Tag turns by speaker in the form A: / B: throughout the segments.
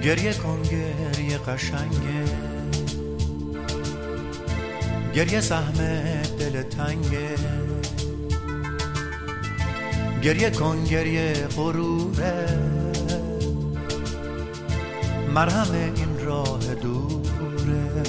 A: گریه کن گریه قشنگه، گریه سهم دل تنگه، گریه کن گریه غروره، مرهم این راه دوره.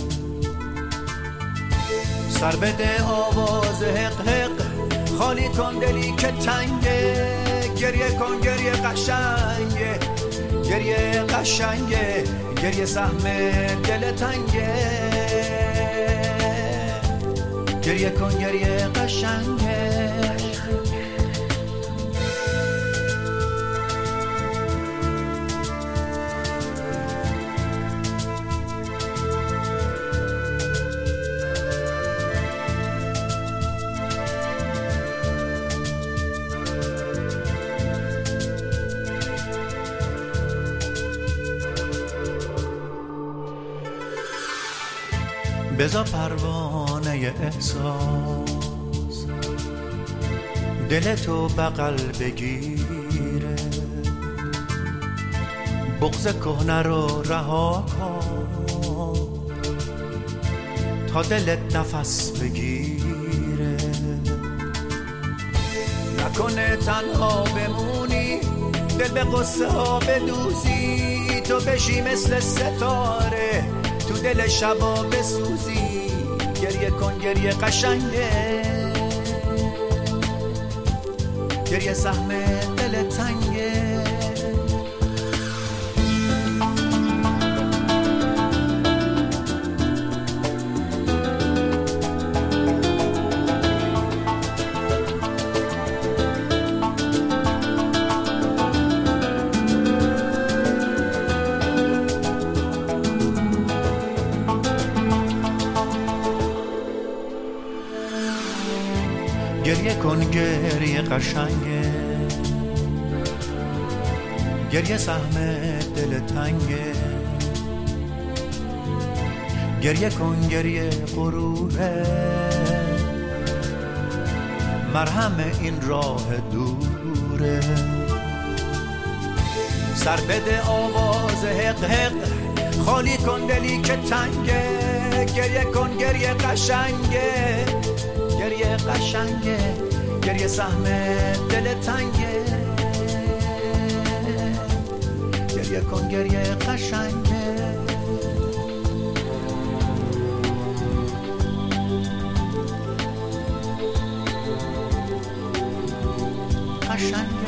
A: سر بده آواز حق حق، خالی کن دلی که تنگه، گریه کن گریه قشنگه، گریه قشنگه، گریه سهم دل تنگه، گریه کن گریه قشنگه. بذار پروانه احساس دلتو بغل بگیره، بغض کهنه رو رها کن تا دلت نفس بگیره. نکنه تنها بمونی، دل به قصه ها بدوزی، تو بشی مثل ستاره تو دل شبا بسوزی. گریه کن گریه قشنگه، گریه سهم دل تنگه. گریه کن گریه قشنگه، گریه سهم دل تنگه، گریه کن گریه غروره، مرهم این راه دوره. سر بده آواز حق حق، خالی کن دلی که تنگه، گریه کن گریه قشنگه، گریه قشنگه، گریه سهم دل تنگه، گریه کن گریه قشنگه. قشنگه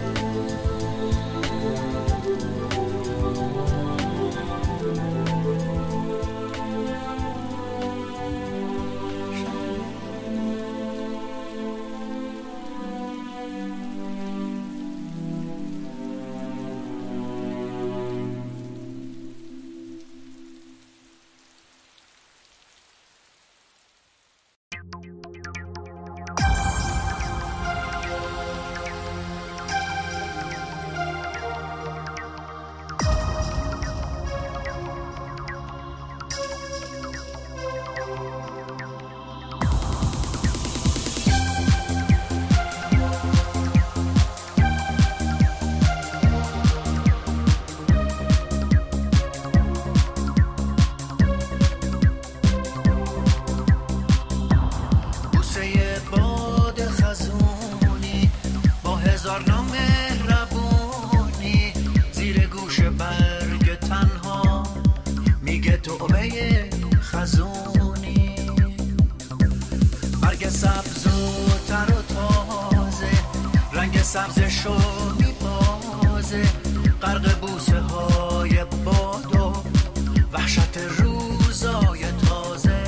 A: سبزشو میبازه، غرق بوسه های باد و وحشت روزای تازه.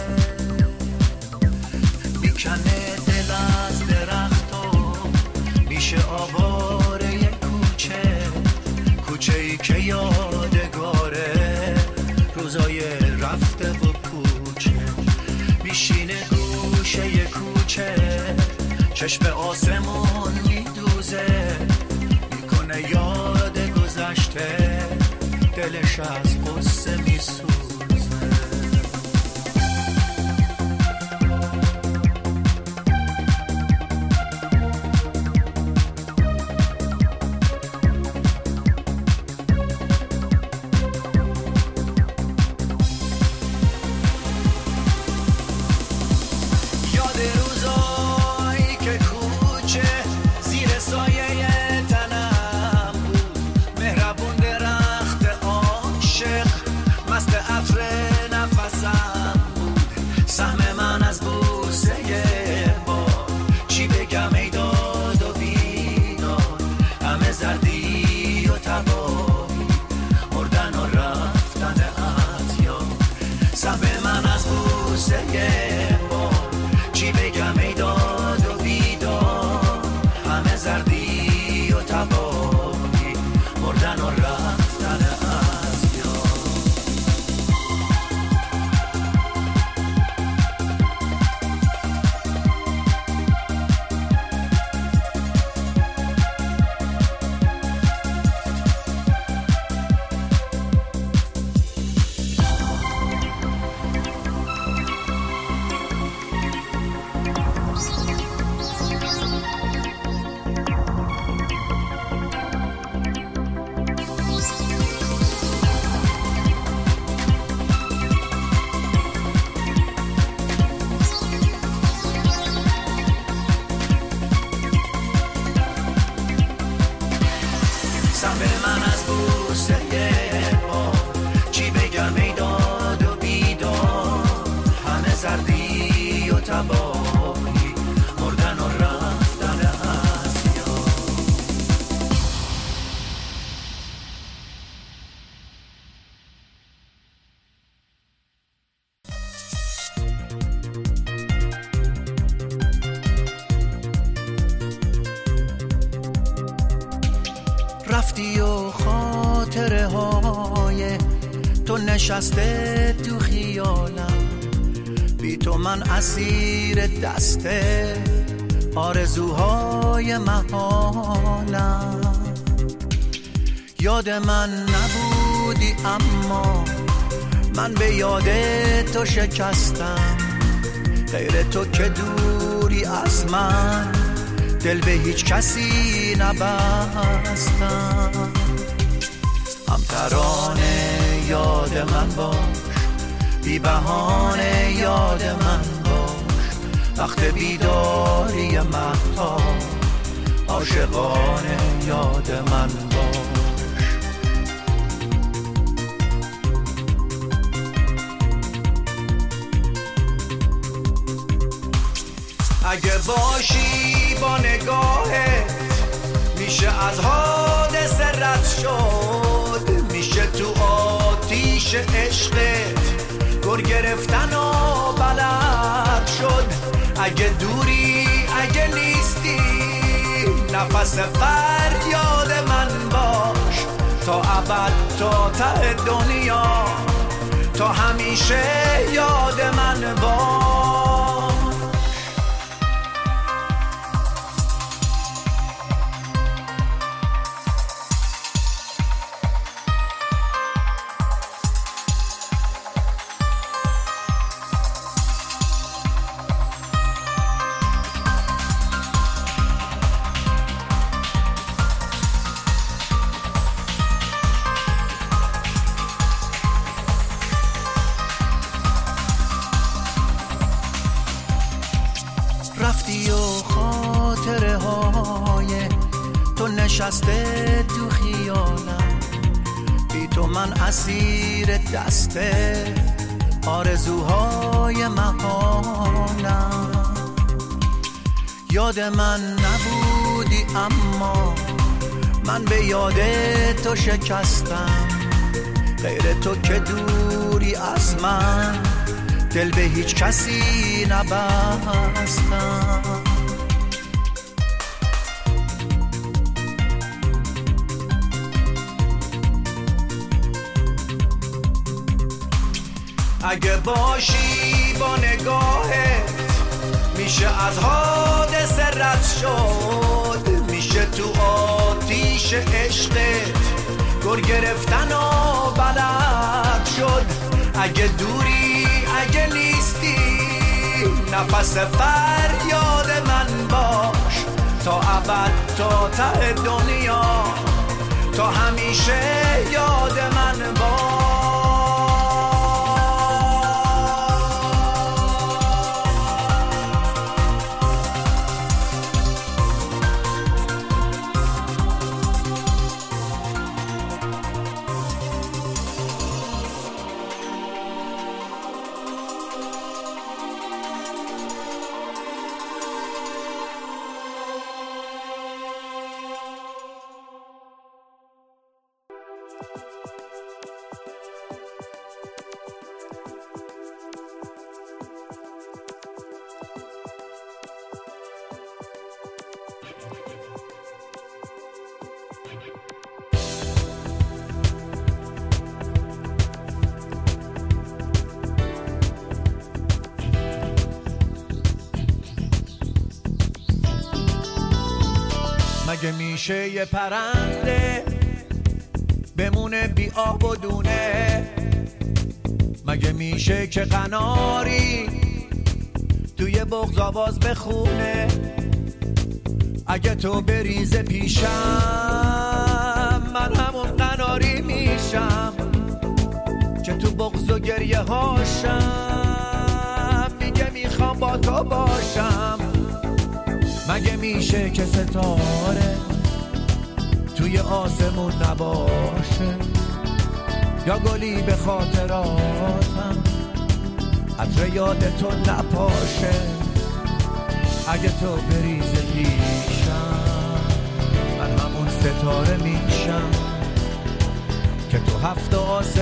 A: میکنه دل از درخت و میشه آواره کوچه، کوچه ای که یادگاره روزای رفته و کوچه. میشینه گوشه کوچه، چشم آسمون میدوزه، میکنه یاد گذشته، دلش از قصه میسوزه. روزایی که کوچه زیر سایه تنم بود، مهربون درخت عاشق مست عطر نفسم بود. سهم من از بوسه بار چی بگم ای داد و بیداد، همه زردی و تبایی مردن و رفتن از یاد. سهم من از بوسه بار چی بگم ای داد و بیداد، همه زردی و تبایی مردن و رفتن از یاد. سهم من از بوسه بار چی بگم ای داد و بیداد، همه زردی و تبایی مردن و رفتن از یاد. رفتی و خاطره های تو نشسته تو خیالم، بی تو من اسیر دسته آرزوهای محالم. یاد من نبودی اما من به یاد تو شکستم، غیر تو که دوری از من دل به هیچ کسی نبستم. هم ترانه یاد من باش، بی بهانه یاد من باش، وقت بیداری مهتاب عاشقانه یاد من باش. اگه باشی با نگاهت میشه از حادثه رد شد، میشه تو آتیش عشقت گر گرفتن و بلد شد. اگه دوری اگه نیستی نفس فریاد من باش، تا ابد تا ته دنیا تا همیشه یاد من باش. رفتی و خاطره های تو نشسته تو خیالم، بی تو من اسیر دسته آرزوهای محالم. یاد من نبودی اما من به یاد تو شکستم، غیر تو که دوری از من دل به هیچ کسی نبستم. اگه باشی با نگاهت میشه از حادثه رد شد، میشه تو آتیش عشقت گر گرفتن و بلد شد. اگه دوری اگه نیستی نفس فریاد من باش، تا ابد تا ته دنیا تا همیشه یاد من باش. مگه میشه یه پرنده بمونه بی آب و دونه؟ مگه میشه که قناری توی بغض آواز بخونه؟ اگه تو بریز پیشم من همون قناری میشم که تو بغض و گریه هاشم میگه میخوام با تو باشم. مگه میشه که ستاره توی آسمون نباشه یا گلی به خاطراتم عطر یاد تو نپاشه؟ اگه تو بریز پیشم من همون ستاره میشم که تو هفت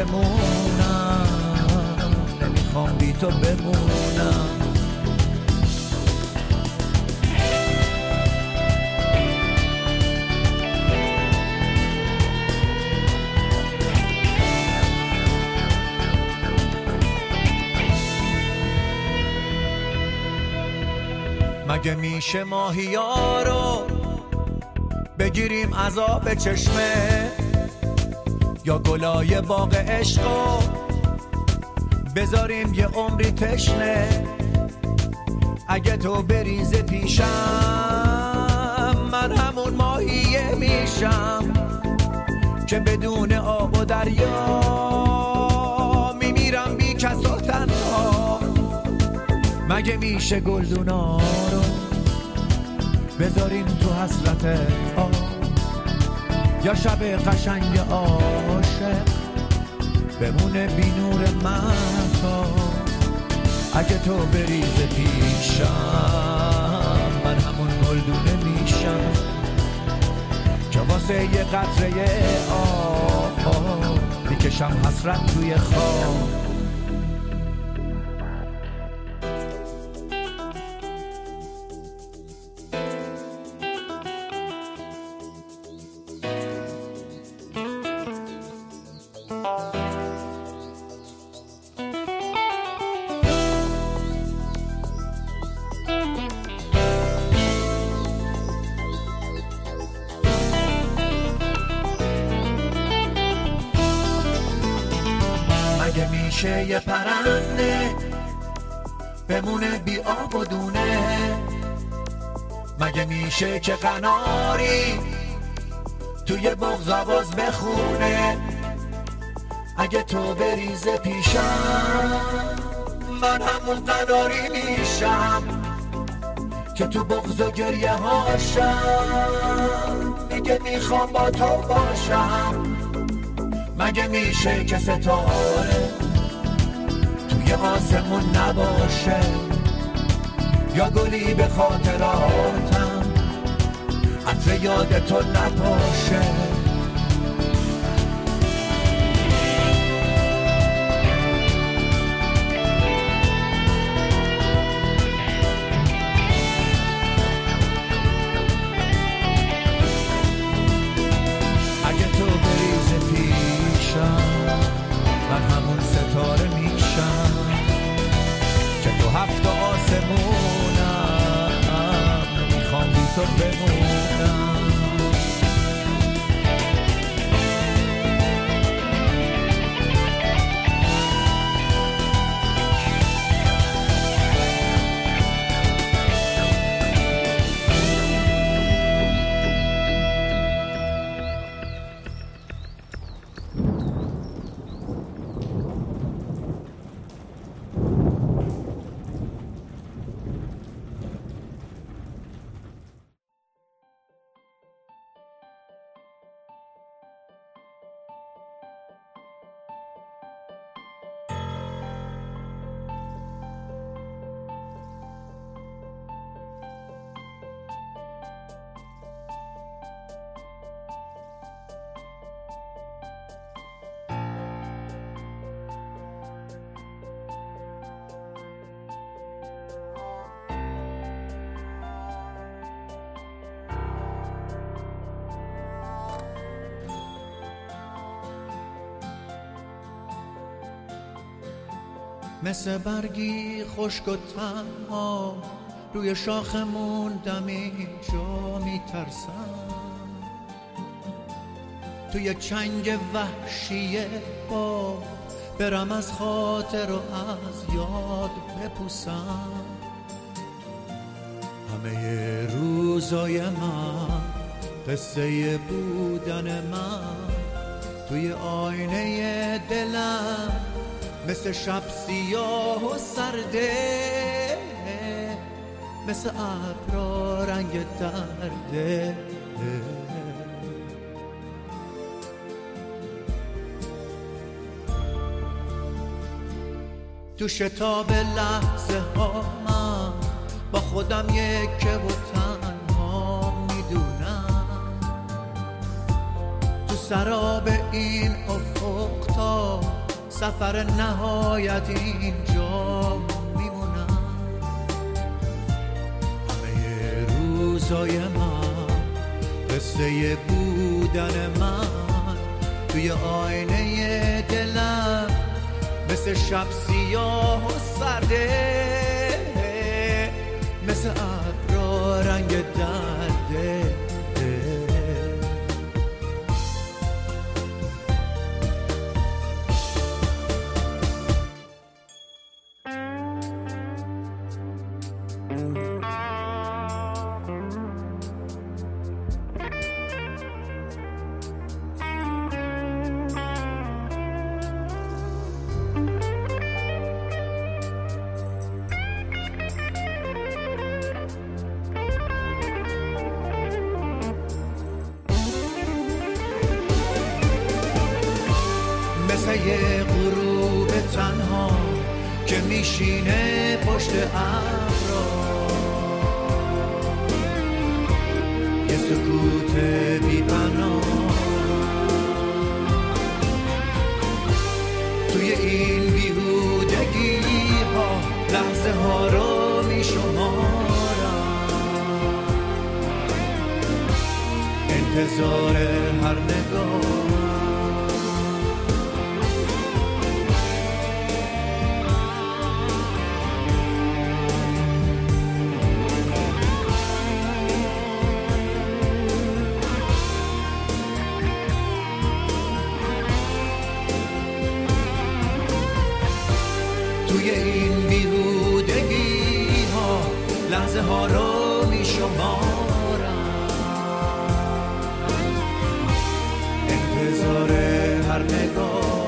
A: آسمونم نمیخوام بی تو بمونم. مگه میشه ماهیا رو بگیریم از آب چشمه یا گلای باغ عشقو بذاریم یه عمری تشنه؟ اگه تو بریز پیشم من همون ماهیه میشم که بدون آب و دریا میمیرم بی کس و تنها. مگه میشه گلدونا رو بذاریم تو حسرت آب یا شب قشنگ عاشق بمونه بی نور مهتا؟ اگه تو بریز پیشم من همون گلدونه میشم که واسه یه قطره آب میکشم حسرت توی خواب. مگه میشه یه پرنده بمونه بی آب و دونه؟ مگه میشه که قناری توی بغض آواز بخونه؟ اگه تو بریز پیشم من همون قناری میشم که تو بغض و گریه هاشم میگه میخوام با تو باشم. مگه میشه که ستاره توی آسمون نباشه یا گلی به خاطراتم عطر یاد تو نپاشه؟ من همون ستاره میشم که تو هفت آسمونم میخوام بی تو بمونم. مثل برگی خشک و تنها روی شاخ موندم اینجا میترسم توی چنگ وحشی با برم از خاطر و از یاد بپوسم. همه روزای من قصه بودن من توی آینه دلم مثل شب سیاه و سرده، مثل ابرا رنگ درده. تو شتاب لحظه ها من با خودم یکه و تنها میدونم. تو سراب این افق تا سفر نهایت اینجا میمونم. همه روزای من قصه بودن من توی آینه دلم مثل شب سیاه و سرده، مثل ابرا رنگ درده. مثل یه غروب تنها که میشینه پشت ابرا، یه سکوت بی پناه توی این بیهودگی ها لحظه ها رو میشمارم. انتظار هر نگاه توی این بیهودگی ها لحظه ها رو میشمارم. انتظار هر نگاه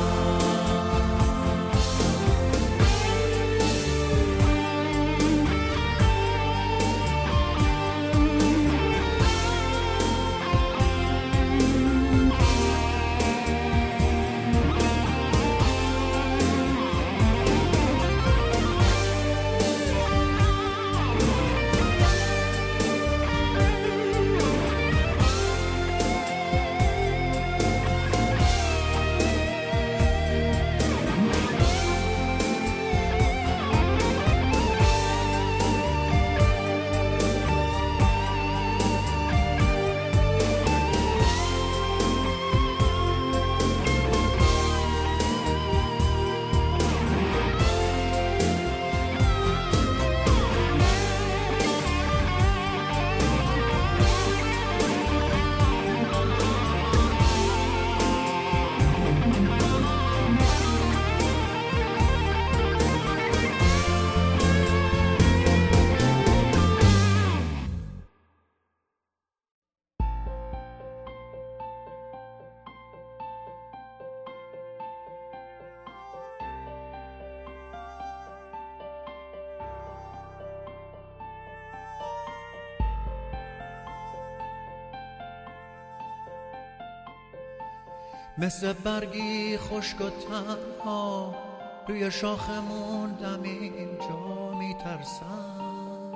A: مثل برگی خشک و تنها روی شاخه موندم اینجا میترسم.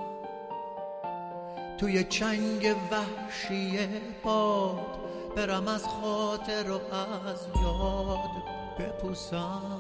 A: توی چنگ وحشی باد برم از خاطر و از یاد بپوسم.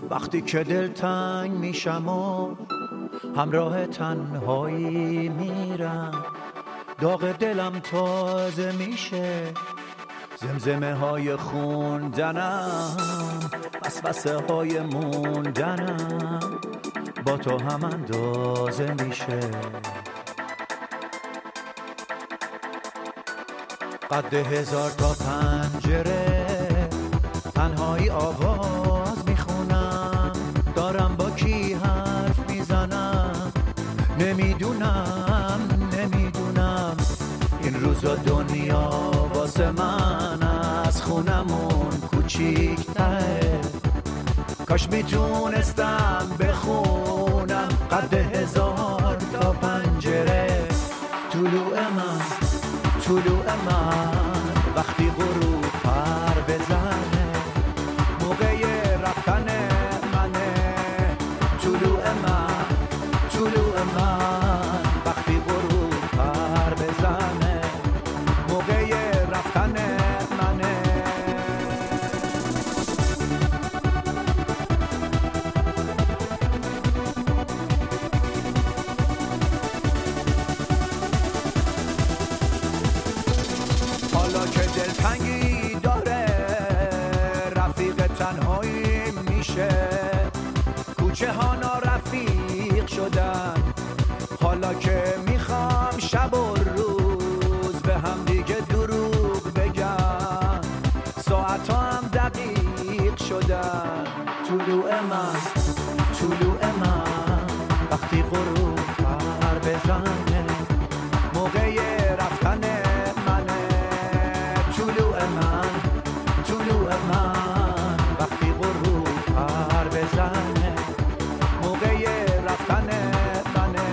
A: وقتی که دلتنگ میشم و همراه تنهایی میرم، داغ دلم تازه میشه، زمزمه های خوندنم، وسوسه های موندنم با تو هم اندازه میشه. قد 1000 تا پنجره تنهایی آواز میخونم، دارم با کی حرف میزنم، نمیدونم این روزا دنیا واسه من از خونمون کوچیک‌تره. کاش میتونستم بخونم قد 1000 تا پنجره. طلوع من وقتی غروب پر بزنه، موقع رفتن منه. طلوع من وقتی غروب پر بزنه، موقع رفتن منه. حالا که دلتنگی داره رفیق تنهایی میشه، کوچه ها نارفیق شدن. حالا که میخوام شب و روز به هم دیگه دروغ بگم، ساعت هم دقیق شدن. طلوع من وقتی غروب پر بزنه، موقع رفتن منه. طلوع من وقتی غروب پر بزنه، موقع رفتن منه.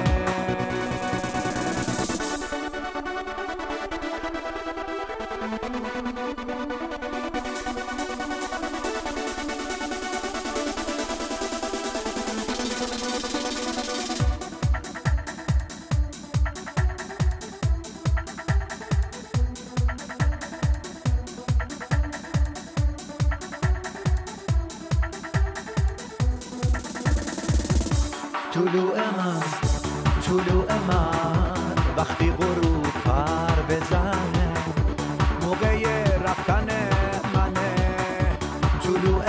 A: طلوع من وقتی غروب پر بزنه، موقع رفتن منه. طلوع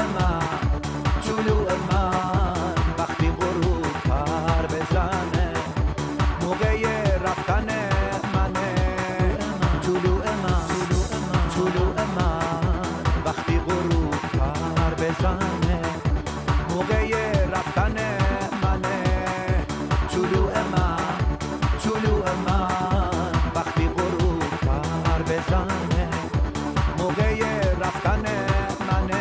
A: من وقتی غروب پر بزنه، موقع رفتن منه. طلوع من وقتی غروب پر بزنه، موقع رفتن منه. طلوع من وقتی غروب پر بزنه، موقع رفتن منه.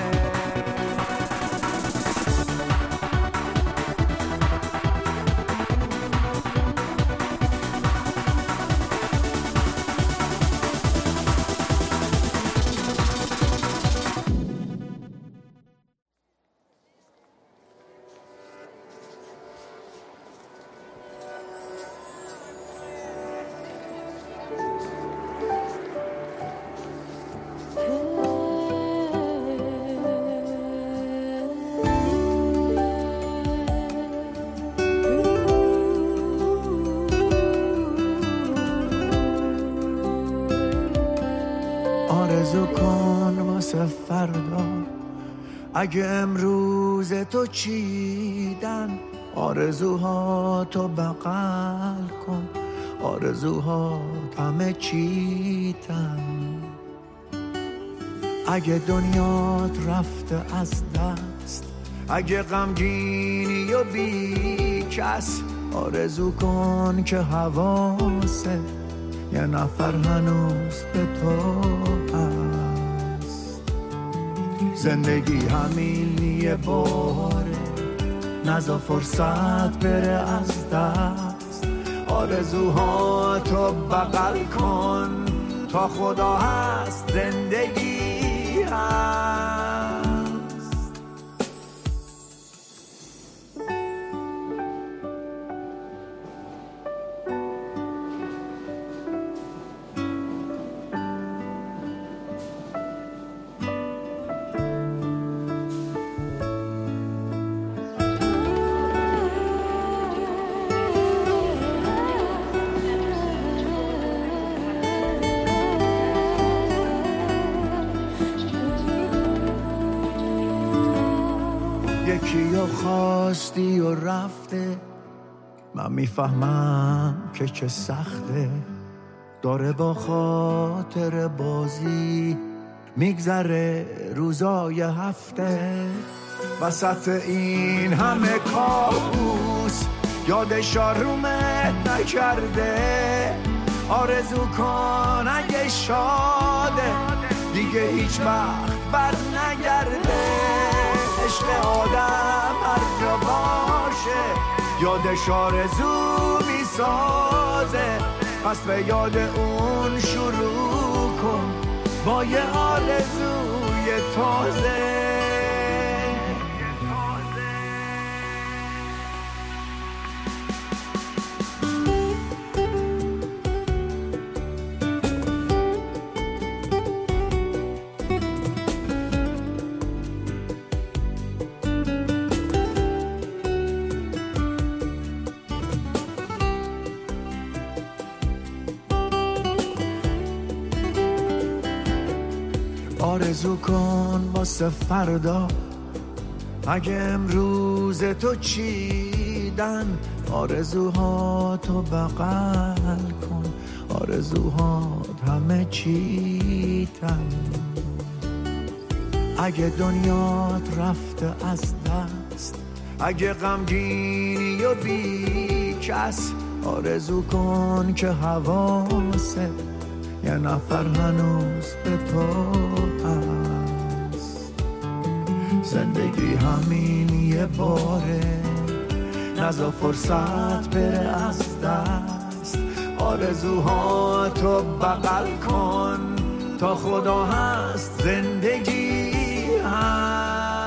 A: آرزو کن واسه فردا، اگه امروز تو چیدن، آرزوها تو بغل کن، آرزوها همه چیتن. اگه دنیات رفته از دست، اگه غمگینی و بی کس، آرزو کن که حواسه یه نفر هنوز به تو هست. زندگی همین یه باره، نذار فرصت بره از دست. آرزوها تو بغل کن، تا خدا هست زندگی هست. و خواستی و رفته، من میفهمم که چه سخته، داره با خاطر بازی میگذره روزای هفته. وسط این همه کابوس یادش آرومت نکرده، آرزو کن اگه شاده دیگه هیچ وقت بر نگرده. عشق آدم هر جا باشه یادش آرزو میسازه، پس به یاد اون شروع کن با یه آرزوی تازه. آرزو کن واسه فردا اگه امروز تو چیدن، آرزوهاتو بغل کن، آرزوهات همه چیتن. اگه دنیات رفته از دست، اگه غمگینی و بی کس، آرزو کن که حواست یه نفر هنوز به تو هست. زندگی همین یه باره، نذار فرصت بره از دست. آرزوهاتو بغل کن، تا خدا هست زندگی هست.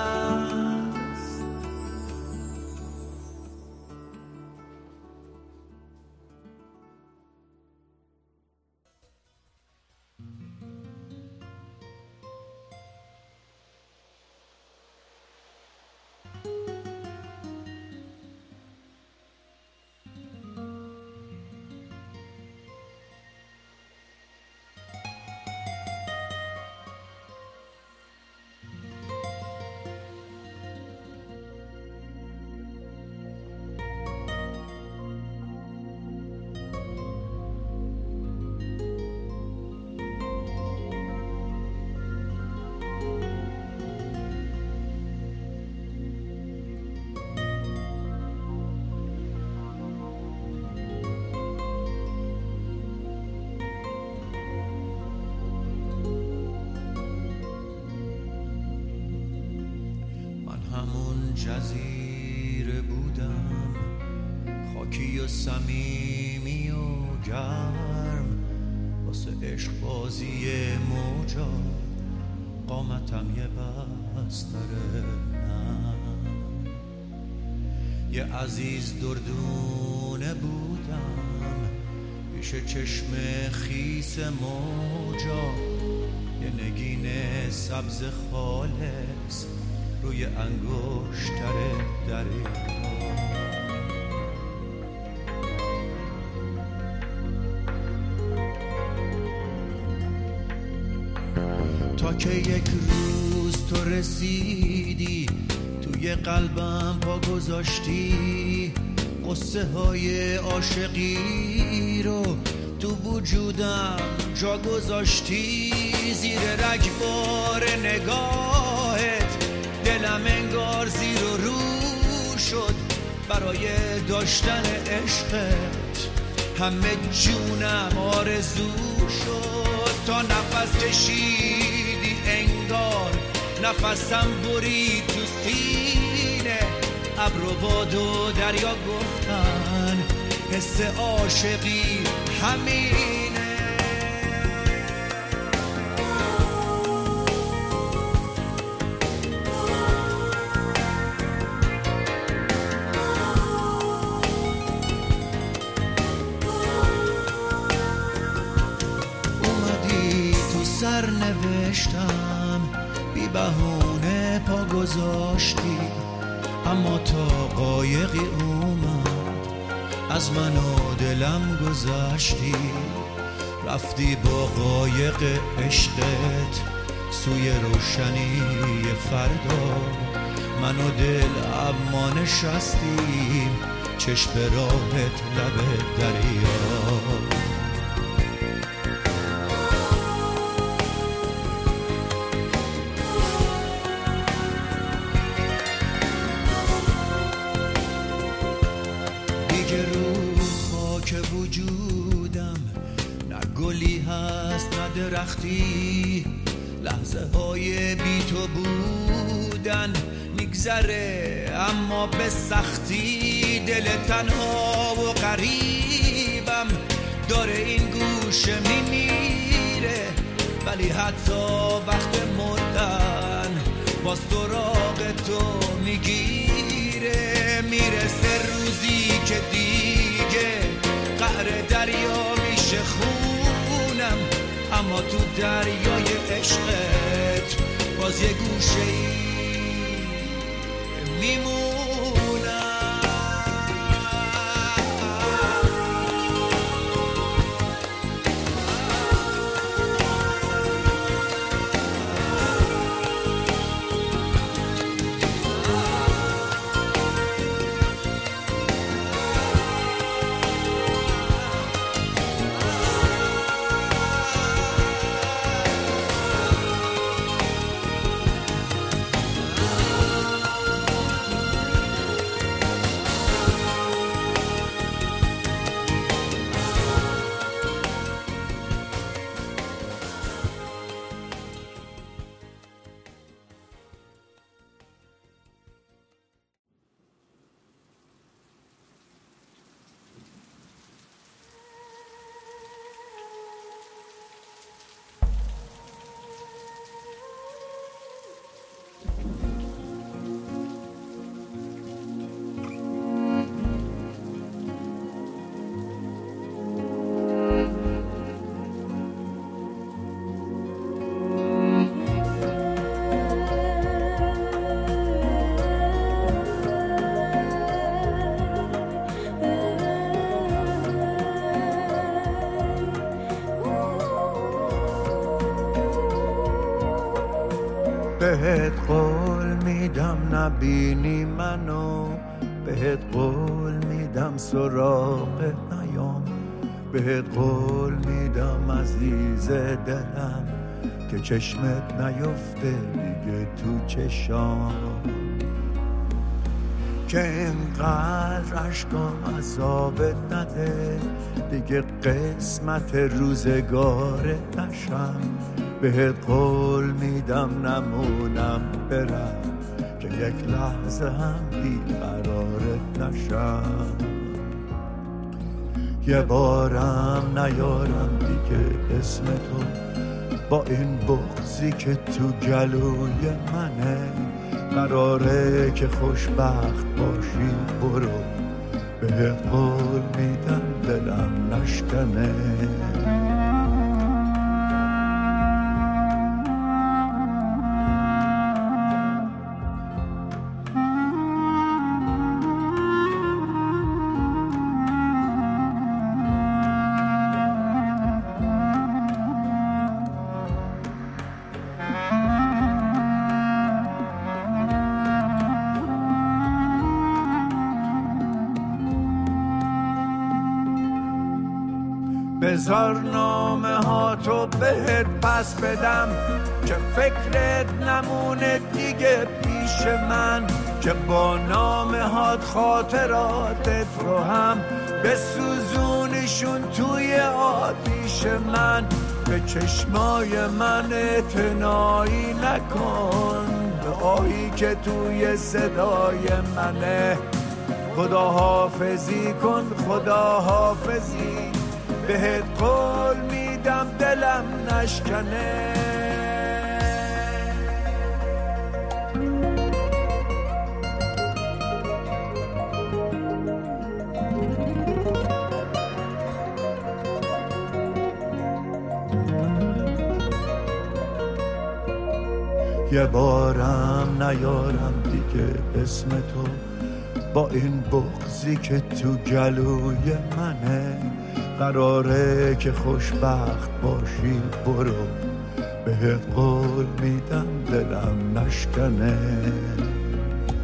A: جزیره بودم، خاکی و صمیمی و گرم، واسه عشق بازی موجا قامتم یه بستر نم. یه عزیز دردونه بودم پیش چشم خیس موجا، یه نگین سبز خالص روی انگشتر دریا. تا که یک روز تو رسیدی توی قلبم پا گذاشتی، قصه های عاشقی رو تو وجودم جا گذاشتی. زیر رگبار نگاهت دلم انگار زیر و رو شد، برای داشتن عشقت همه جونم آرزو شد. تا نفس کشیدی انگار نفسم برید تو سینه، ابر و باد و دریا گفتن حس عاشقی همینه. سرنوشتم بی بهونه پا گذاشتی، اما تا قایقی اومد از من و دلم گذشتی. رفتی با قایق عشقت سوی روشنی فردا، من و دل اما نشستیم چشم راهت لب دریا. دیگه رو خاک وجودم نه گلی هست نه درختی، لحظه های بی تو بودن میگذره اما به سختی. دل تنها و غریبم داره این گوشه میمیره، ولی حتی وقت مردن باز سراغ تو میگیره. میرسه روزی که دیگه قعر دریا میشه خونم، اما تو دریای عشقت باز یه گوشه ای میمونم. بهت قول میدم نبینی منو، بهت قول میدم سراغت نیام، بهت قول میدم عزیز دلم که چشمت نیفته دیگه تو چشام، که اینقدر عشقام عذابت نده دیگه قسمت روزگارت نشم. بهت قول میدم نمونم برم که یک لحظه هم بیقرارت نشم. یه بارم نیارم دیگه اسم تو با این بغضی که تو گلوی منه. قراره که خوشبخت باشی برو، بهت قول میدم دلم نشکنه. بذار نامه ها تو بهت پس بدم که فکرت نمونه دیگه پیش من، که با نامه هات خاطراتت رو هم بسوزونیشون توی آتیش من. به چشمای من اعتنایی نکن، به آهی که توی صدای منه. خدا حافظی کن خدا حافظی، بهت قول میدم دلم نشکنه. یه بارم نیارم دیگه اسم تو با این بغضی که تو گلوی منه. قراره که خوشبخت باشی برو، بهت قول میدم دلم نشکنه.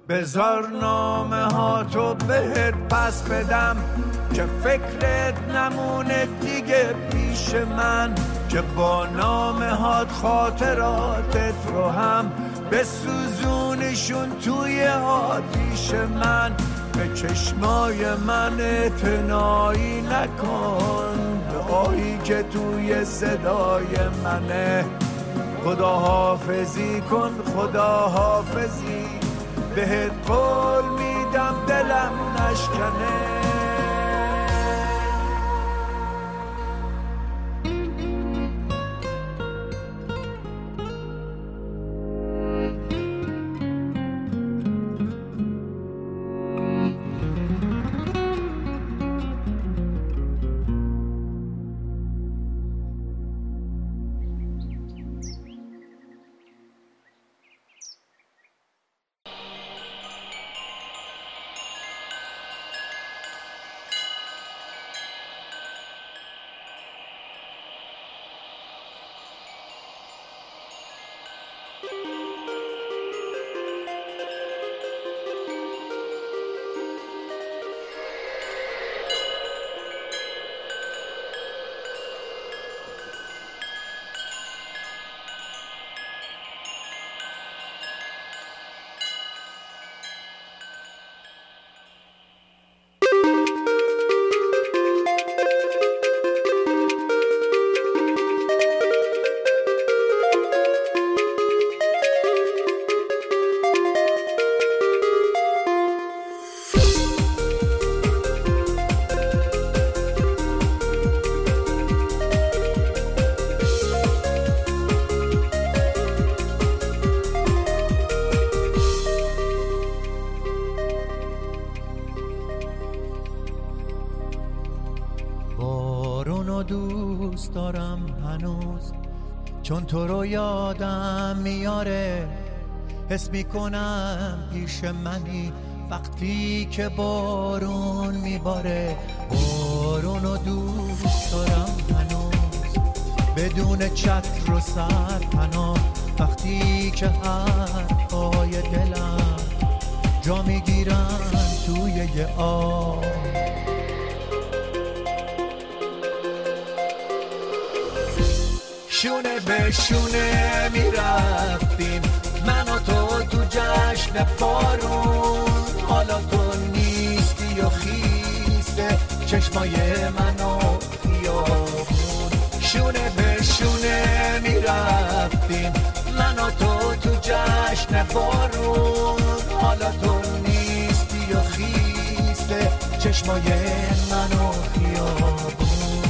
A: بذار نامه ها تو بهت پس بدم که فکرت نمونه دیگه پیش من، که با نامه هات خاطراتت رو هم بسوزونشون توی آتیش من. به چشمای من اعتنایی نکن، دعایی که توی صدای منه. خدا حافظی کن، خدا حافظی، بهت قول میدم دلم نشکنه. دوست دارم هنوز، چون تو رو یادم میاره. حس میکنم پیش منی وقتی که بارون میباره. بارون رو دوست دارم هنوز، بدون چتر و سرپناه. وقتی که حرفای دلم جا میگیرن توی یه آب. شونه به شونه میرفتیم من و تو جشن بارون. حالا تو نیستی و خیسه چشمای من و خیابون. شونه به شونه میرفتیم من و تو جشن بارون. حالا تو نیستی و خیسه چشمای من و خیابون.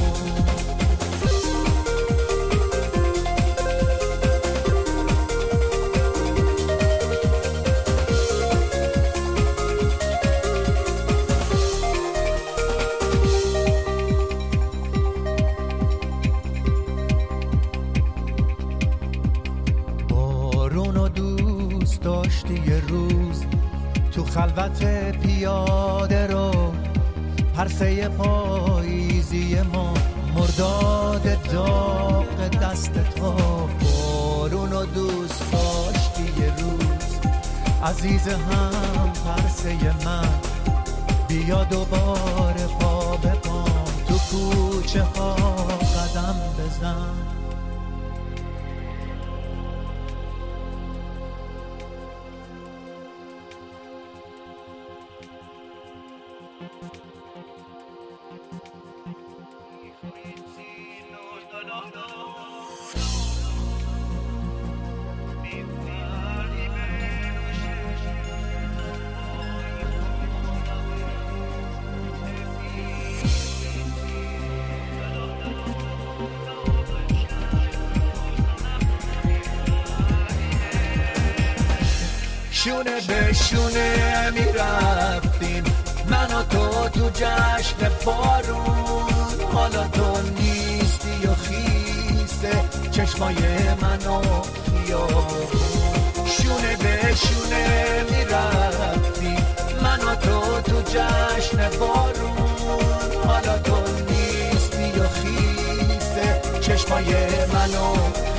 A: یه روز تو خلوت پیاده رو، پرسه پاییزی ما، مرداد داغ دست تو. بارونو دوست داشتی یه روز عزیز هم پرسه من. بیا دوباره پا به پام تو کوچه ها قدم بزن. شونه به شونه میرفتیم من و تو جشن بارون. حالا تو نیستی و خیسه چشمای من و خیابون. شونه به شونه میرفتیم من و تو جشن بارون. حالا تو نیستی و خیسه چشمای من و